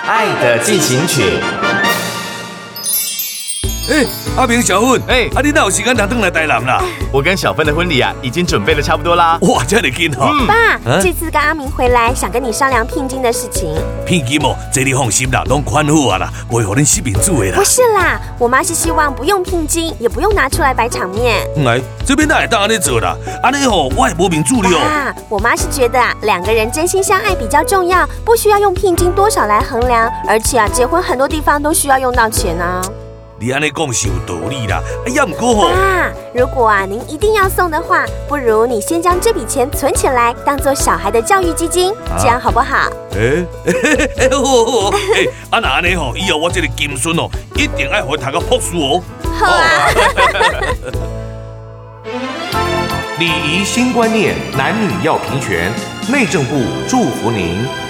爱的进行曲。 阿明小芬，你哪有时间拿回来台南啦？ 我跟小芬的婚礼啊，已经准备的差不多啦。 哇，这么紧哦！ 爸，这次跟阿明回来，想跟你商量聘金的事情。 聘金哦，这你放心啦，拢款好啊啦，不会让恁失面子的啦。 不是啦，我妈是希望不用聘金，也不用拿出来摆场面。 这边哪会当安尼做啦？安尼吼，我也无面子了。 啊，我妈是觉得两个人真心相爱比较重要，不需要用聘金多少来衡量，而且结婚很多地方都需要用到钱啊。 你安尼讲是有道理啦，也唔过吼。 爸，如果您一定要送的话，不如你先将这笔钱存起来，当做小孩的教育基金，这样好不好？ 好，那安尼吼，以后我这个金孙哦，一定爱回读个博士哦。 好啊。 礼仪新观念，男女要平权。内政部祝福您。